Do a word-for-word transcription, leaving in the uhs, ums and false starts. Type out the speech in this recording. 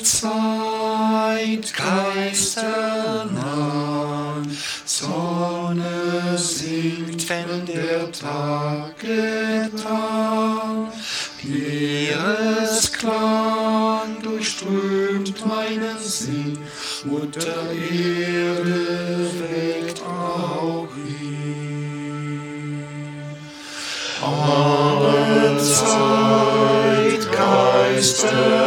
Zeit geisternah, Sonne sinkt, wenn der Tag getan, Meeresklang durchströmt meinen Sinn, Mutter Erde weckt auch ihn. Alle Zeit geisternah,